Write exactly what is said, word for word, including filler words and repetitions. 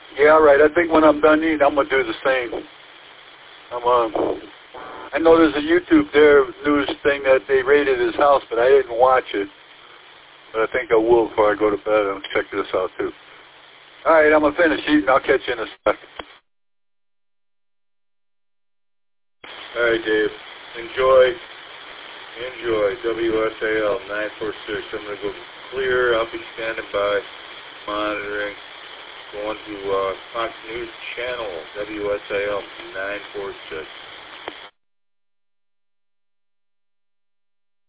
Yeah, all right. I think when I'm done eating, I'm gonna do the same. I'm uh, I know there's a YouTube there news thing that they raided his house, but I didn't watch it. But I think I will before I go to bed and check this out too. All right, I'm gonna finish eating. I'll catch you in a sec. All right, Dave. Enjoy. Enjoy. W S A L nine four six. I'm gonna go clear. I'll be standing by, monitoring. Going to uh, Fox News Channel W S A L nine four six.